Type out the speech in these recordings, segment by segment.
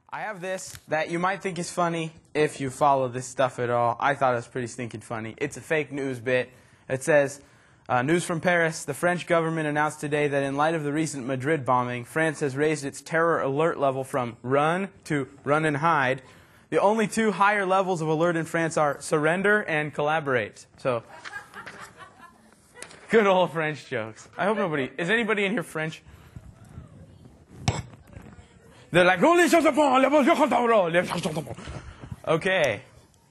I have this that you might think is funny if you follow this stuff at all. I thought it was pretty stinking funny. It's a fake news bit. It says, news from Paris. The French government announced today that in light of the recent Madrid bombing, France has raised its terror alert level from run to run and hide. The only two higher levels of alert in France are surrender and collaborate. So, good old French jokes. I hope nobody... Is anybody in here French? They're like, okay.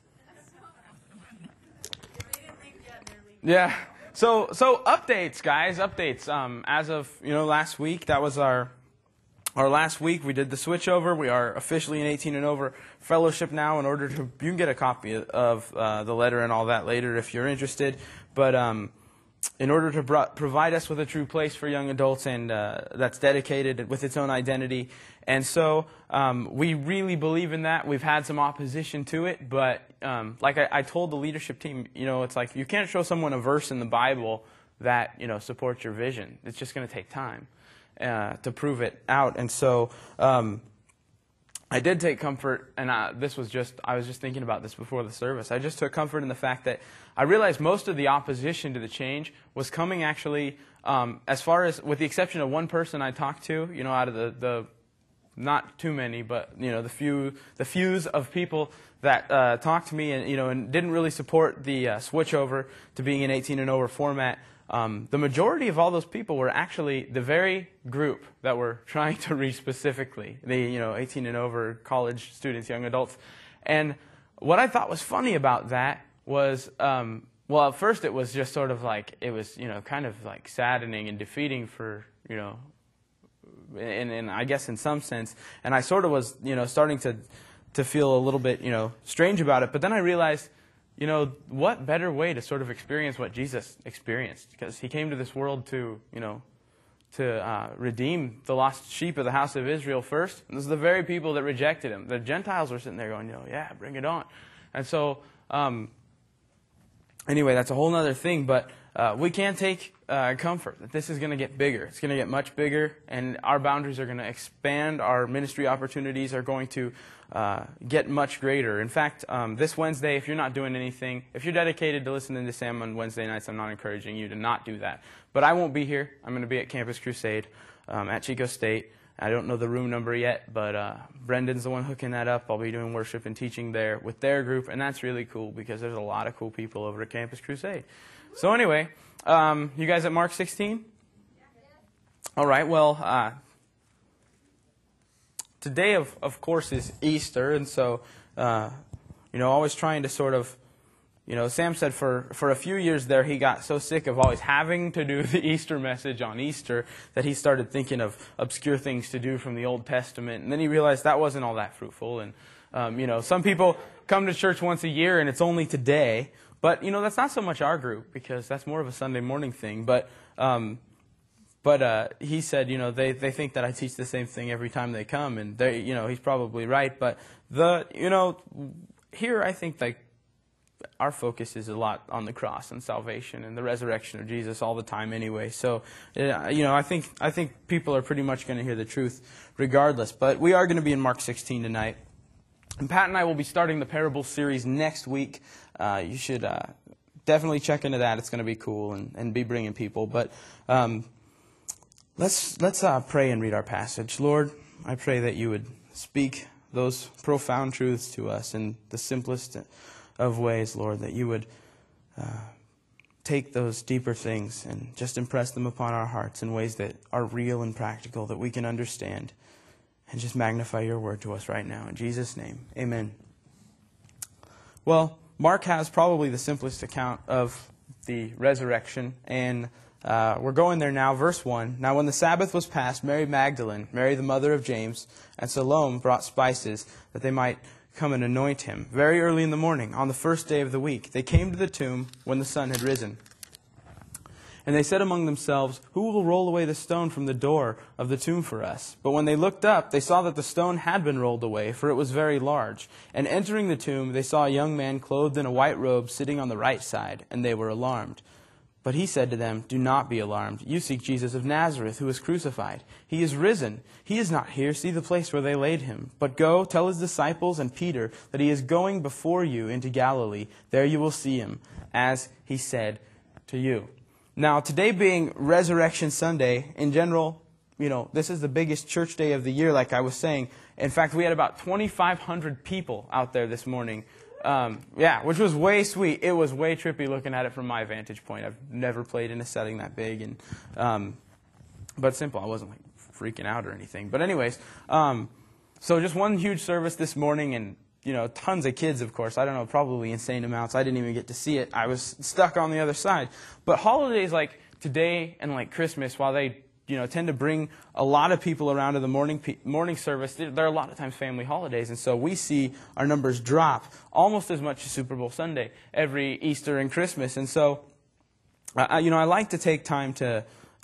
Yeah. So updates, guys. Updates. As of last week, that was our last week. We did the switch over. We are officially an 18 and over fellowship now. You can get a copy of the letter and all that later if you're interested. But in order to provide us with a true place for young adults and that's dedicated with its own identity. And so we really believe in that. We've had some opposition to it, but like I told the leadership team, it's like you can't show someone a verse in the Bible that supports your vision. It's just going to take time to prove it out. And so I did take comfort, and I was just thinking about this before the service. I just took comfort in the fact that I realized most of the opposition to the change was coming actually, as far as, with the exception of one person I talked to, out of the not too many, but the fews of people that talked to me and didn't really support the switch over to being an 18 and over format. The majority of all those people were actually the very group that we're trying to reach specifically, the 18 and over college students, young adults. And what I thought was funny about that was, well, at first it was just sort of like, it was kind of like saddening and defeating for and I guess in some sense, and I sort of was starting to feel a little bit strange about it. But then I realized, what better way to sort of experience what Jesus experienced? Because he came to this world to redeem the lost sheep of the house of Israel first. And this is the very people that rejected him. The Gentiles were sitting there going, yeah, bring it on. And so, anyway, that's a whole other thing. But we can take comfort that this is going to get bigger. It's going to get much bigger, and our boundaries are going to expand. Our ministry opportunities are going to get much greater. In fact, this Wednesday, if you're not doing anything, if you're dedicated to listening to Sam on Wednesday nights, I'm not encouraging you to not do that. But I won't be here. I'm going to be at Campus Crusade at Chico State. I don't know the room number yet, but Brendan's the one hooking that up. I'll be doing worship and teaching there with their group, and that's really cool because there's a lot of cool people over at Campus Crusade. So anyway, you guys at Mark 16? All right, well, today, of course, is Easter, and so, always trying to sort of, Sam said for a few years there he got so sick of always having to do the Easter message on Easter that he started thinking of obscure things to do from the Old Testament, and then he realized that wasn't all that fruitful, and, some people come to church once a year and it's only today. But, that's not so much our group because that's more of a Sunday morning thing. But he said, they think that I teach the same thing every time they come. And, he's probably right. But, here I think like our focus is a lot on the cross and salvation and the resurrection of Jesus all the time anyway. So, I think people are pretty much going to hear the truth regardless. But we are going to be in Mark 16 tonight. And Pat and I will be starting the parable series next week. You should definitely check into that. It's going to be cool and be bringing people. But let's pray and read our passage. Lord, I pray that you would speak those profound truths to us in the simplest of ways, Lord, that you would take those deeper things and just impress them upon our hearts in ways that are real and practical, that we can understand. And just magnify your word to us right now. In Jesus' name, amen. Well, Mark has probably the simplest account of the resurrection. And we're going there now. Verse 1. Now when the Sabbath was past, Mary Magdalene, Mary the mother of James, and Salome brought spices that they might come and anoint him. Very early in the morning, on the first day of the week, they came to the tomb when the sun had risen. And they said among themselves, who will roll away the stone from the door of the tomb for us? But when they looked up, they saw that the stone had been rolled away, for it was very large. And entering the tomb, they saw a young man clothed in a white robe sitting on the right side, and they were alarmed. But he said to them, "Do not be alarmed. You seek Jesus of Nazareth, who was crucified. He is risen. He is not here. See the place where they laid him. But go, tell his disciples and Peter that he is going before you into Galilee. There you will see him, as he said to you." Now, today being Resurrection Sunday, in general, this is the biggest church day of the year, like I was saying. In fact, we had about 2,500 people out there this morning. Which was way sweet. It was way trippy looking at it from my vantage point. I've never played in a setting that big, but simple. I wasn't like freaking out or anything. But anyways, so just one huge service this morning, and tons of kids, of course. I don't know, probably insane amounts. I didn't even get to see it. I was stuck on the other side. But holidays like today and like Christmas, while they tend to bring a lot of people around to the morning service, there are a lot of times family holidays, and so we see our numbers drop almost as much as Super Bowl Sunday every Easter and Christmas. And so, I like to take time to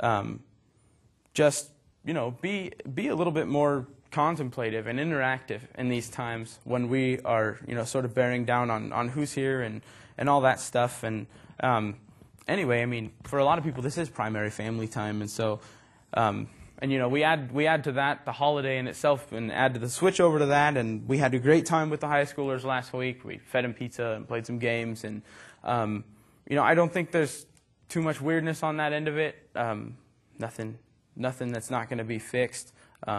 just be a little bit more contemplative and interactive in these times when we are sort of bearing down on who's here and all that stuff. And anyway, I mean, for a lot of people, this is primary family time, and so. We add to that the holiday in itself, and add to the switch over to that, and we had a great time with the high schoolers last week. We fed them pizza and played some games, and I don't think there's too much weirdness on that end of it. Nothing that's not going to be fixed.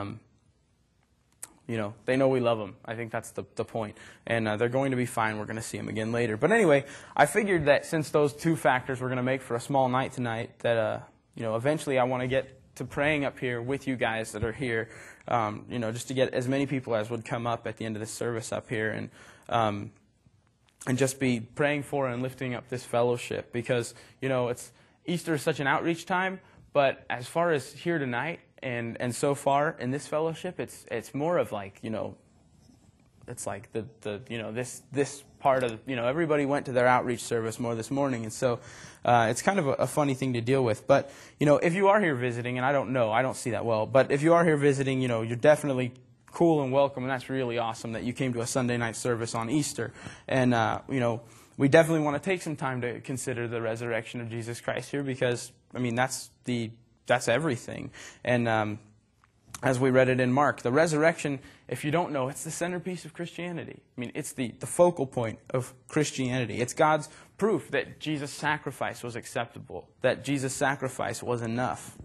They know we love them. I think that's the point, and they're going to be fine. We're going to see them again later. But anyway, I figured that since those two factors were going to make for a small night tonight, that eventually I want to get to praying up here with you guys that are here, just to get as many people as would come up at the end of this service up here, and just be praying for and lifting up this fellowship, because it's Easter is such an outreach time, but as far as here tonight and so far in this fellowship, it's more of like it's like this part of everybody went to their outreach service more this morning, and so it's kind of a funny thing to deal with. But if you are here visiting, and I don't see that well, but if you are here visiting, you're definitely cool and welcome, and that's really awesome that you came to a Sunday night service on Easter. And we definitely want to take some time to consider the resurrection of Jesus Christ here, because that's everything. And as we read it in Mark, the resurrection, if you don't know, it's the centerpiece of Christianity. I mean, it's the focal point of Christianity. It's God's proof that Jesus' sacrifice was acceptable, that Jesus' sacrifice was enough.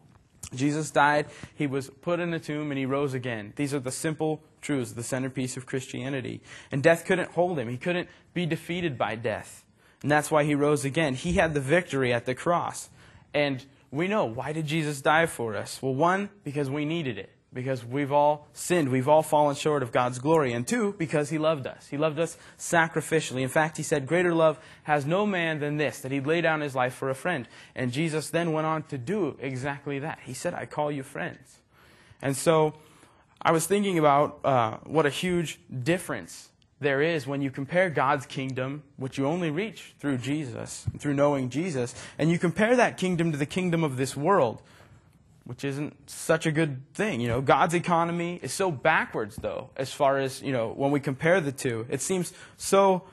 Jesus died, he was put in the tomb, and he rose again. These are the simple truths, the centerpiece of Christianity. And death couldn't hold him. He couldn't be defeated by death. And that's why he rose again. He had the victory at the cross. And we know, why did Jesus die for us? Well, one, because we needed it. Because we've all sinned. We've all fallen short of God's glory. And two, because he loved us. He loved us sacrificially. In fact, he said, "Greater love has no man than this, that he'd lay down his life for a friend." And Jesus then went on to do exactly that. He said, "I call you friends." And so I was thinking about what a huge difference there is when you compare God's kingdom, which you only reach through Jesus, through knowing Jesus, and you compare that kingdom to the kingdom of this world, which isn't such a good thing. God's economy is so backwards, though, as far as, when we compare the two. It seems so,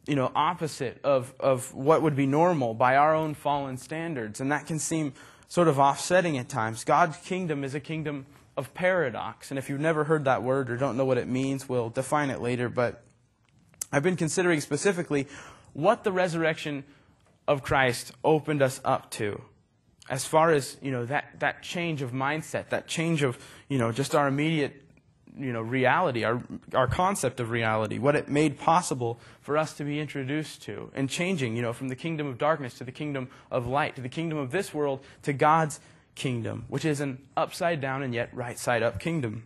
opposite of what would be normal by our own fallen standards, and that can seem sort of offsetting at times. God's kingdom is a kingdom of paradox, and if you've never heard that word or don't know what it means, we'll define it later, but I've been considering specifically what the resurrection of Christ opened us up to, as far as that change of mindset, that change of just our immediate reality, our concept of reality, what it made possible for us to be introduced to, and changing from the kingdom of darkness to the kingdom of light, to the kingdom of this world to God's kingdom, which is an upside down and yet right side up kingdom.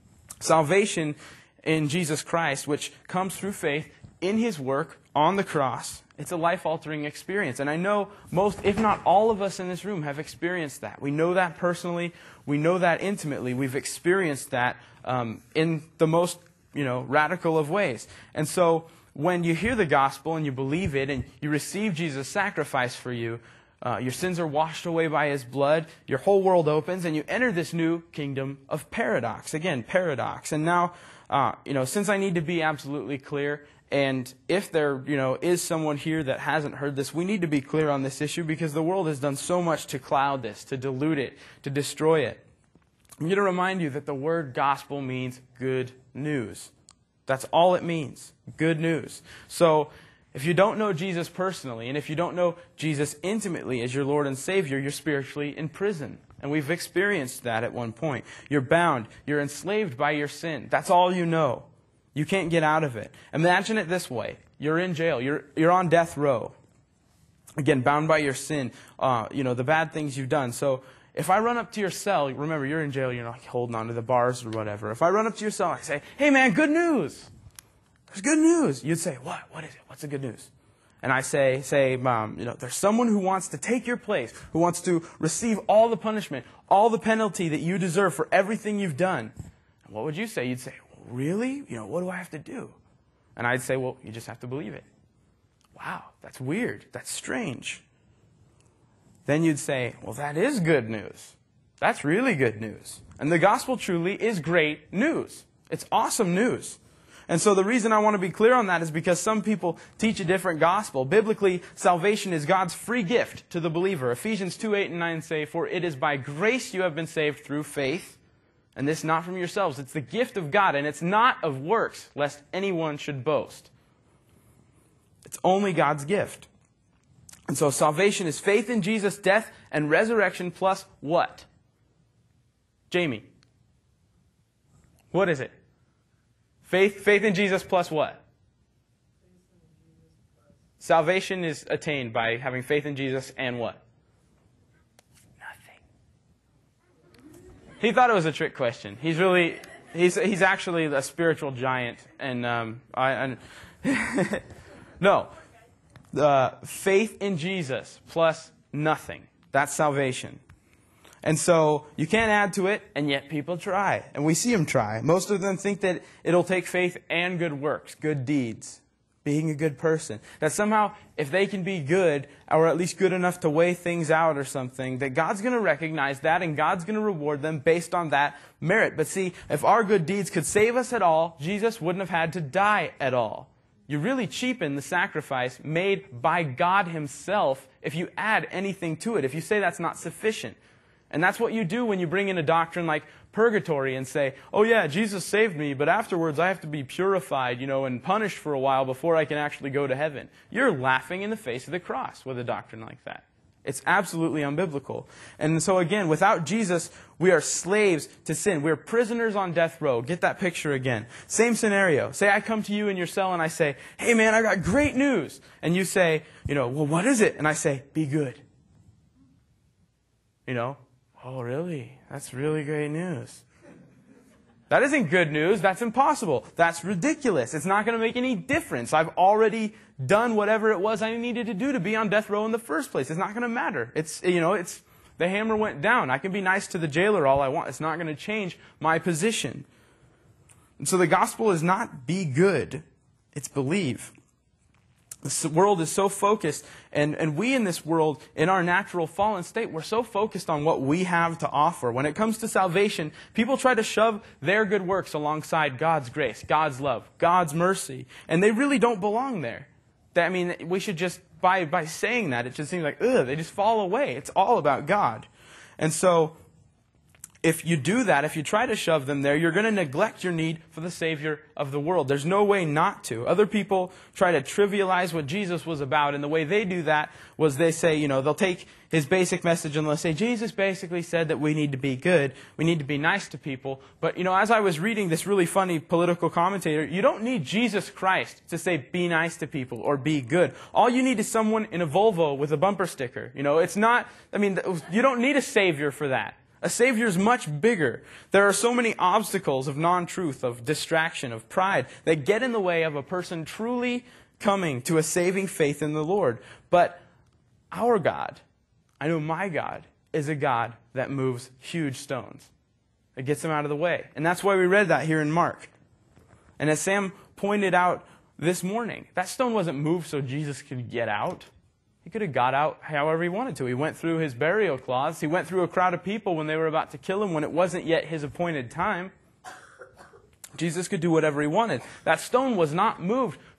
Salvation in Jesus Christ, which comes through faith in his work on the cross. It's a life-altering experience. And I know most, if not all of us in this room have experienced that. We know that personally. We know that intimately. We've experienced that in the most radical of ways. And so when you hear the gospel and you believe it and you receive Jesus' sacrifice for you, your sins are washed away by his blood, your whole world opens, and you enter this new kingdom of paradox. Again, paradox. And now, since I need to be absolutely clear, And if there, is someone here that hasn't heard this, we need to be clear on this issue because the world has done so much to cloud this, to dilute it, to destroy it. I'm going to remind you that the word gospel means good news. That's all it means, good news. So if you don't know Jesus personally, and if you don't know Jesus intimately as your Lord and Savior, you're spiritually in prison. And we've experienced that at one point. You're bound. You're enslaved by your sin. That's all you know. You can't get out of it. Imagine it this way. You're in jail. You're on death row. Again, bound by your sin, the bad things you've done. So if I run up to your cell, remember, you're in jail, you're not holding on to the bars or whatever. If I run up to your cell and I say, hey man, good news. There's good news. You'd say, what? What is it? What's the good news? And I say, there's someone who wants to take your place, who wants to receive all the punishment, all the penalty that you deserve for everything you've done. And what would you say? You'd say, really? What do I have to do? And I'd say, well, you just have to believe it. Wow, that's weird. That's strange. Then you'd say, well, that is good news. That's really good news. And the gospel truly is great news. It's awesome news. And so the reason I want to be clear on that is because some people teach a different gospel. Biblically, salvation is God's free gift to the believer. Ephesians 2:8-9 say, for it is by grace you have been saved through faith, and this not from yourselves. It's the gift of God, and it's not of works, lest anyone should boast. It's only God's gift. And so salvation is faith in Jesus' death and resurrection plus what? Jamie. What is it? Faith in Jesus plus what? Salvation is attained by having faith in Jesus and what? Nothing. He thought it was a trick question. He's actually a spiritual giant, and no. Faith in Jesus plus nothing. That's salvation. And so you can't add to it, and yet people try. And we see them try. Most of them think that it'll take faith and good works, good deeds, being a good person. That somehow, if they can be good, or at least good enough to weigh things out or something, that God's going to recognize that, and God's going to reward them based on that merit. But see, if our good deeds could save us at all, Jesus wouldn't have had to die at all. You really cheapen the sacrifice made by God Himself if you add anything to it, if you say that's not sufficient. And that's what you do when you bring in a doctrine like purgatory and say, oh yeah, Jesus saved me, but afterwards I have to be purified, and punished for a while before I can actually go to heaven. You're laughing in the face of the cross with a doctrine like that. It's absolutely unbiblical. And so again, without Jesus, we are slaves to sin. We're prisoners on death row. Get that picture again. Same scenario. Say I come to you in your cell and I say, hey man, I got great news. And you say, well, what is it? And I say, be good. Oh, really? That's really great news. That isn't good news. That's impossible. That's ridiculous. It's not going to make any difference. I've already done whatever it was I needed to do to be on death row in the first place. It's not going to matter. It's the hammer went down. I can be nice to the jailer all I want. It's not going to change my position. And so the gospel is not be good. It's believe. The world is so focused, and we in this world, in our natural fallen state, we're so focused on what we have to offer. When it comes to salvation, people try to shove their good works alongside God's grace, God's love, God's mercy, and they really don't belong there. We should just, by saying that, it just seems like, they just fall away. It's all about God. And so, if you do that, if you try to shove them there, you're going to neglect your need for the Savior of the world. There's no way not to. Other people try to trivialize what Jesus was about, and the way they do that was they say, they'll take His basic message and they'll say, Jesus basically said that we need to be good, we need to be nice to people. But, as I was reading this really funny political commentator, you don't need Jesus Christ to say be nice to people or be good. All you need is someone in a Volvo with a bumper sticker. It's not, you don't need a Savior for that. A Savior is much bigger. There are so many obstacles of non-truth, of distraction, of pride that get in the way of a person truly coming to a saving faith in the Lord. But our God, I know my God, is a God that moves huge stones. It gets them out of the way. And that's why we read that here in Mark. And as Sam pointed out this morning, that stone wasn't moved so Jesus could get out. He could have got out however he wanted to. He went through his burial cloths. He went through a crowd of people when they were about to kill him, when it wasn't yet his appointed time. Jesus could do whatever he wanted. That stone was not moved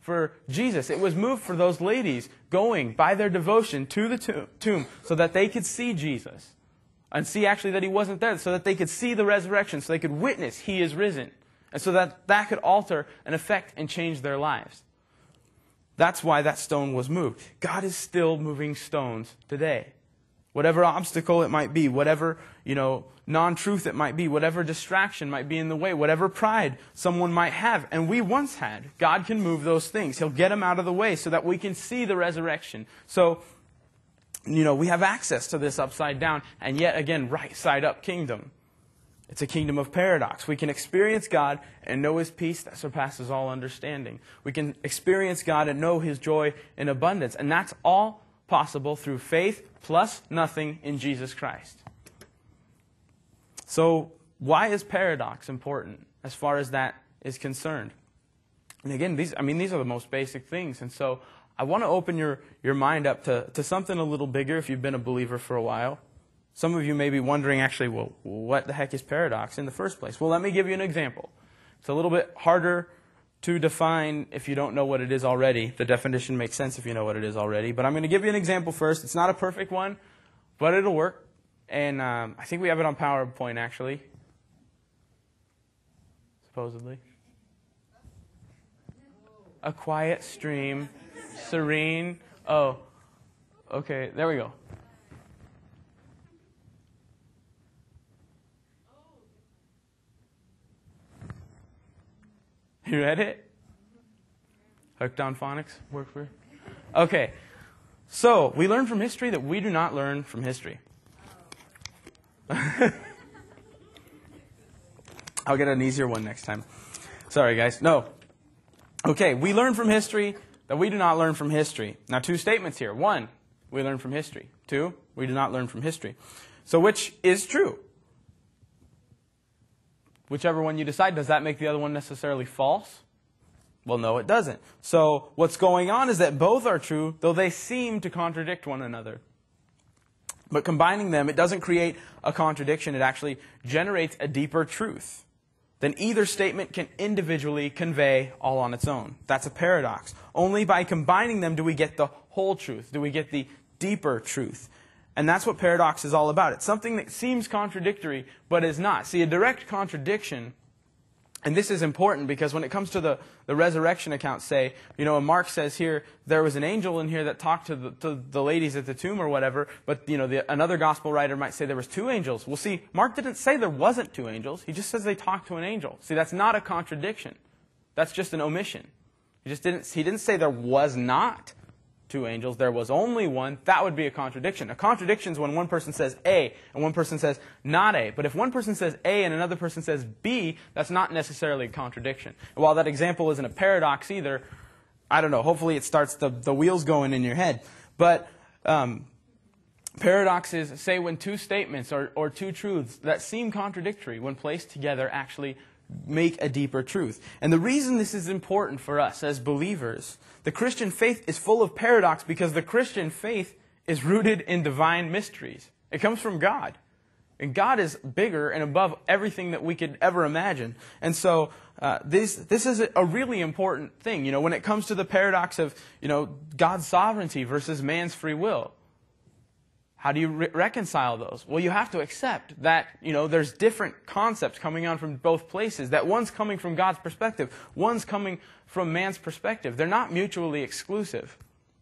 for Jesus. It was moved for those ladies going by their devotion to the tomb so that they could see Jesus and see actually that he wasn't there, so that they could see the resurrection, so they could witness he is risen, and so that that could alter and affect and change their lives. That's why that stone was moved. God is still moving stones today. Whatever obstacle it might be, whatever, non-truth it might be, whatever distraction might be in the way, whatever pride someone might have, and we once had, God can move those things. He'll get them out of the way so that we can see the resurrection. So, we have access to this upside down and yet again right side up kingdom. It's a kingdom of paradox. We can experience God and know His peace that surpasses all understanding. We can experience God and know His joy in abundance. And that's all possible through faith plus nothing in Jesus Christ. So why is paradox important as far as that is concerned? And again, these are the most basic things. And so I want to open your mind up to something a little bigger if you've been a believer for a while. Some of you may be wondering, actually, well, what the heck is paradox in the first place? Well, let me give you an example. It's a little bit harder to define if you don't know what it is already. The definition makes sense if you know what it is already. But I'm going to give you an example first. It's not a perfect one, but it'll work. And I think we have it on PowerPoint, actually. Supposedly. A quiet stream, serene. Oh, okay, there we go. You read it? Hooked on phonics? Work for? Okay. So, we learn from history that we do not learn from history. I'll get an easier one next time. Sorry, guys. No. Okay, we learn from history that we do not learn from history. Now, two statements here. One, we learn from history. Two, we do not learn from history. So, which is true? Whichever one you decide, does that make the other one necessarily false? Well, no, it doesn't. So what's going on is that both are true, though they seem to contradict one another. But combining them, it doesn't create a contradiction. It actually generates a deeper truth than either statement can individually convey all on its own. That's a paradox. Only by combining them do we get the whole truth, do we get the deeper truth. And that's what paradox is all about. It's something that seems contradictory, but is not. See, a direct contradiction, and this is important because when it comes to the resurrection account, say, and Mark says here, there was an angel in here that talked to the ladies at the tomb or whatever, but, another gospel writer might say there was two angels. Well, see, Mark didn't say there wasn't two angels. He just says they talked to an angel. See, that's not a contradiction. That's just an omission. He didn't say there was not two angels, there was only one. That would be a contradiction. A contradiction is when one person says A and one person says not A. But if one person says A and another person says B, that's not necessarily a contradiction. And while that example isn't a paradox either, I don't know, hopefully it starts the wheels going in your head. But paradoxes say when two statements or two truths that seem contradictory when placed together actually make a deeper truth. And the reason this is important for us as believers, the Christian faith is full of paradox because the Christian faith is rooted in divine mysteries. It comes from God. And God is bigger and above everything that we could ever imagine. And so this is a really important thing. When it comes to the paradox of, God's sovereignty versus man's free will. How do you reconcile those? Well, you have to accept that, there's different concepts coming on from both places. That one's coming from God's perspective. One's coming from man's perspective. They're not mutually exclusive.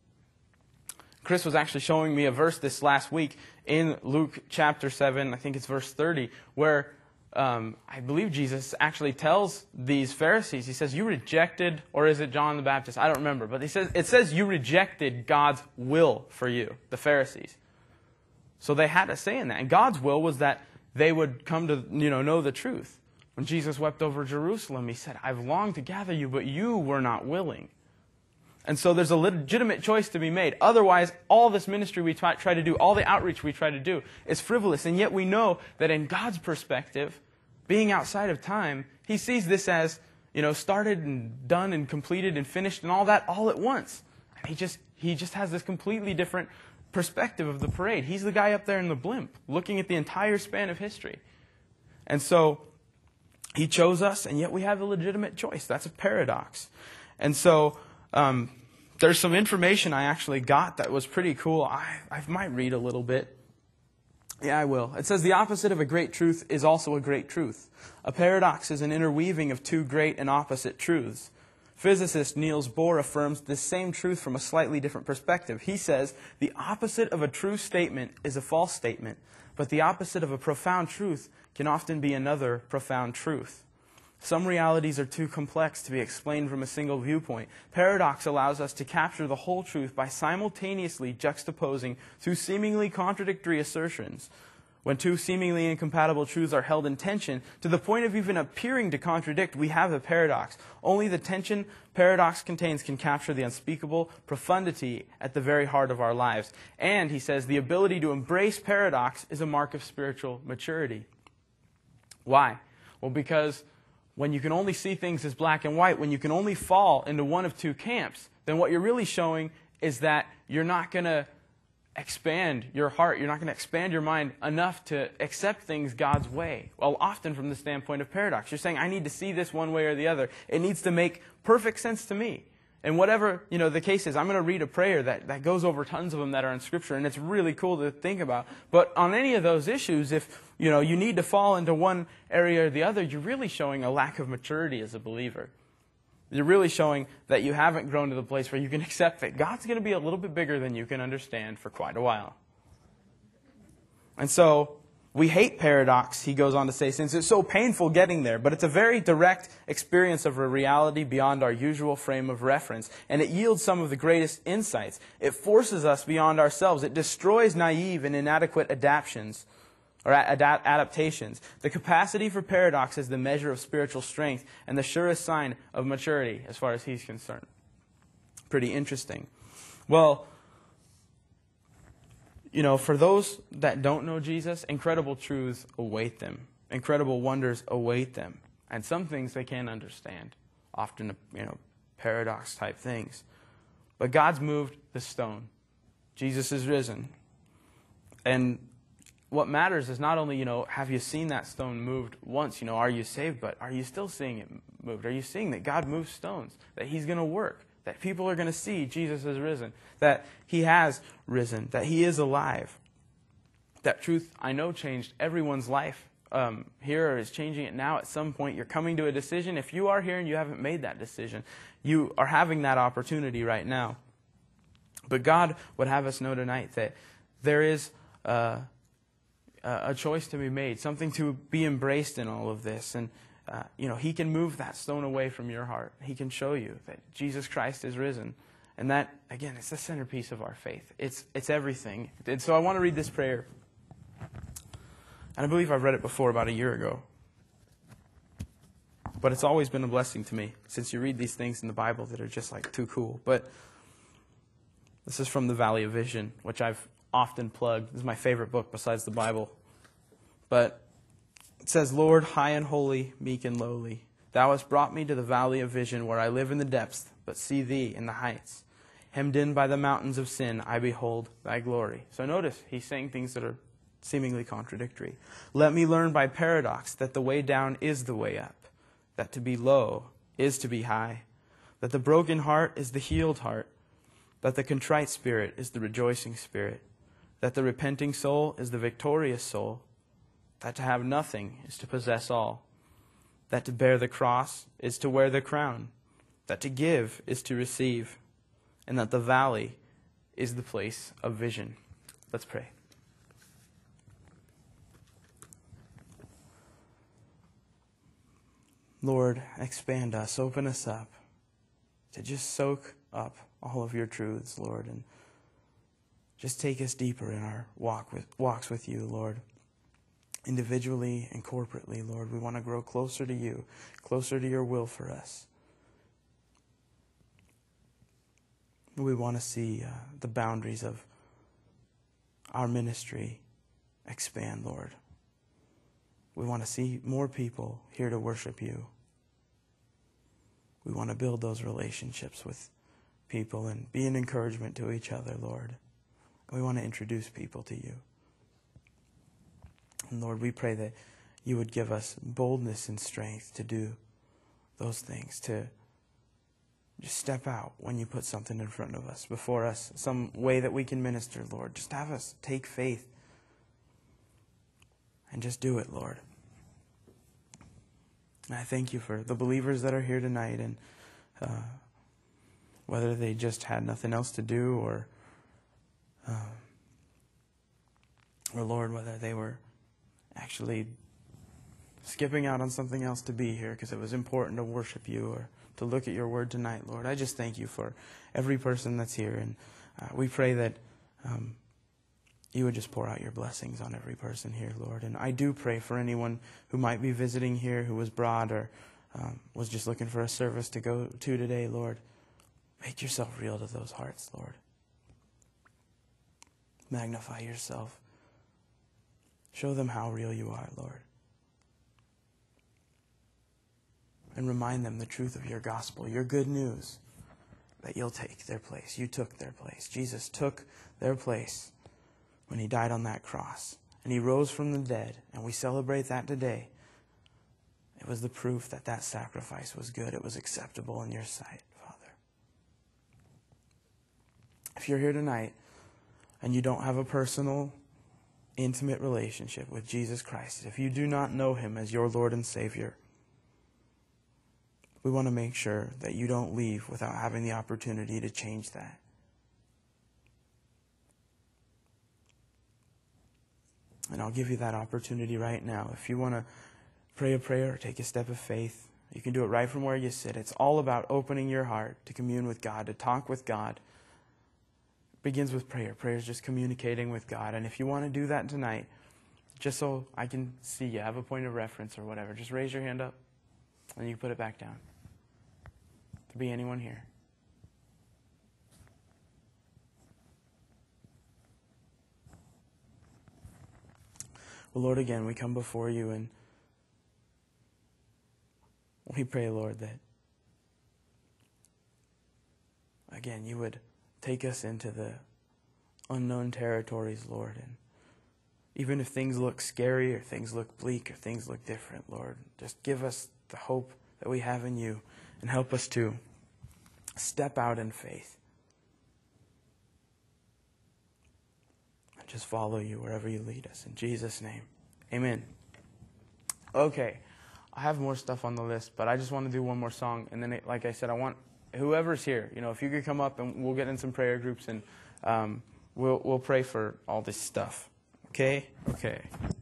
Chris was actually showing me a verse this last week in Luke chapter 7, I think it's verse 30, where I believe Jesus actually tells these Pharisees, he says, you rejected, or is it John the Baptist? I don't remember. But it says you rejected God's will for you, the Pharisees. So they had a say in that. And God's will was that they would come to, know the truth. When Jesus wept over Jerusalem, He said, I've longed to gather you, but you were not willing. And so there's a legitimate choice to be made. Otherwise, all this ministry we try to do, all the outreach we try to do is frivolous. And yet we know that in God's perspective, being outside of time, He sees this as, started and done and completed and finished and all that all at once. And He just has this completely different perspective of the parade. He's the guy up there in the blimp, looking at the entire span of history. And so He chose us, and yet we have a legitimate choice. That's a paradox. And so There's some information I actually got that was pretty cool. I might read a little bit. Yeah, I will. It says, the opposite of a great truth is also a great truth. A paradox is an interweaving of two great and opposite truths. Physicist Niels Bohr affirms this same truth from a slightly different perspective. He says, the opposite of a true statement is a false statement, but the opposite of a profound truth can often be another profound truth. Some realities are too complex to be explained from a single viewpoint. Paradox allows us to capture the whole truth by simultaneously juxtaposing two seemingly contradictory assertions. When two seemingly incompatible truths are held in tension, to the point of even appearing to contradict, we have a paradox. Only the tension paradox contains can capture the unspeakable profundity at the very heart of our lives. And, he says, the ability to embrace paradox is a mark of spiritual maturity. Why? Well, because when you can only see things as black and white, when you can only fall into one of two camps, then what you're really showing is that you're not going to expand your heart, you're not going to expand your mind enough to accept things God's way. Well, often from the standpoint of paradox. You're saying, I need to see this one way or the other. It needs to make perfect sense to me. And whatever, the case is, I'm going to read a prayer that goes over tons of them that are in Scripture, and it's really cool to think about. But on any of those issues, if you need to fall into one area or the other, you're really showing a lack of maturity as a believer. You're really showing that you haven't grown to the place where you can accept that God's going to be a little bit bigger than you can understand for quite a while. And so, we hate paradox, he goes on to say, since it's so painful getting there, but it's a very direct experience of a reality beyond our usual frame of reference, and it yields some of the greatest insights. It forces us beyond ourselves. It destroys naive and inadequate adaptations. The capacity for paradox is the measure of spiritual strength and the surest sign of maturity as far as he's concerned. Pretty interesting. Well, for those that don't know Jesus, incredible truths await them. Incredible wonders await them. And some things they can't understand. Often, paradox type things. But God's moved the stone. Jesus is risen. And what matters is not only, have you seen that stone moved once? Are you saved? But are you still seeing it moved? Are you seeing that God moves stones? That He's going to work? That people are going to see Jesus is risen. That He has risen. That He is alive. That truth, I know, changed everyone's life here, or is changing it now at some point. You're coming to a decision. If you are here and you haven't made that decision, you are having that opportunity right now. But God would have us know tonight that there is a choice to be made, something to be embraced in all of this. And He can move that stone away from your heart. He can show you that Jesus Christ is risen. And that, again, it's the centerpiece of our faith. It's everything. And so I want to read this prayer. And I believe I've read it before about a year ago. But it's always been a blessing to me, since you read these things in the Bible that are just too cool. But this is from the Valley of Vision, which I've often plugged. This is my favorite book besides the Bible. But it says, Lord, high and holy, meek and lowly, Thou hast brought me to the valley of vision, where I live in the depths, but see Thee in the heights. Hemmed in by the mountains of sin, I behold Thy glory. So notice, he's saying things that are seemingly contradictory. Let me learn by paradox that the way down is the way up, that to be low is to be high, that the broken heart is the healed heart, that the contrite spirit is the rejoicing spirit, that the repenting soul is the victorious soul, that to have nothing is to possess all, that to bear the cross is to wear the crown, that to give is to receive, and that the valley is the place of vision. Let's pray. Lord, expand us, open us up to just soak up all of your truths, Lord, and just take us deeper in our walks with you, Lord. Individually and corporately, Lord, we want to grow closer to you, closer to your will for us. We want to see the boundaries of our ministry expand, Lord. We want to see more people here to worship you. We want to build those relationships with people and be an encouragement to each other, Lord. We want to introduce people to you. And Lord, we pray that you would give us boldness and strength to do those things, to just step out when you put something in front of us, before us, some way that we can minister, Lord. Just have us take faith and just do it, Lord. And I thank you for the believers that are here tonight, and whether they just had nothing else to do, or Lord, whether they were actually skipping out on something else to be here because it was important to worship you or to look at your word tonight, Lord. I just thank you for every person that's here, and we pray that you would just pour out your blessings on every person here, Lord. And I do pray for anyone who might be visiting here, who was brought or was just looking for a service to go to today, Lord. Make yourself real to those hearts, Lord. Magnify yourself. Show them how real you are, Lord. And remind them the truth of your gospel, your good news, that you'll take their place. You took their place. Jesus took their place when he died on that cross. And he rose from the dead, and we celebrate that today. It was the proof that that sacrifice was good. It was acceptable in your sight, Father. If you're here tonight and you don't have a personal, intimate relationship with Jesus Christ, if you do not know him as your Lord and Savior, we want to make sure that you don't leave without having the opportunity to change that. And I'll give you that opportunity right now. If you want to pray a prayer or take a step of faith, you can do it right from where you sit. It's all about opening your heart to commune with God, to talk with God. It begins with prayer. Prayer is just communicating with God. And if you want to do that tonight, just so I can see you have a point of reference or whatever, just raise your hand up and you can put it back down. To be anyone here. Well, Lord, again, we come before you and we pray, Lord, that, again, you would take us into the unknown territories, Lord. And even if things look scary or things look bleak or things look different, Lord, just give us the hope that we have in you and help us to step out in faith and just follow you wherever you lead us. In Jesus' name, amen. Okay, I have more stuff on the list, but I just want to do one more song. And then, like I said, I want whoever's here, if you could come up and we'll get in some prayer groups and we'll pray for all this stuff. Okay? Okay.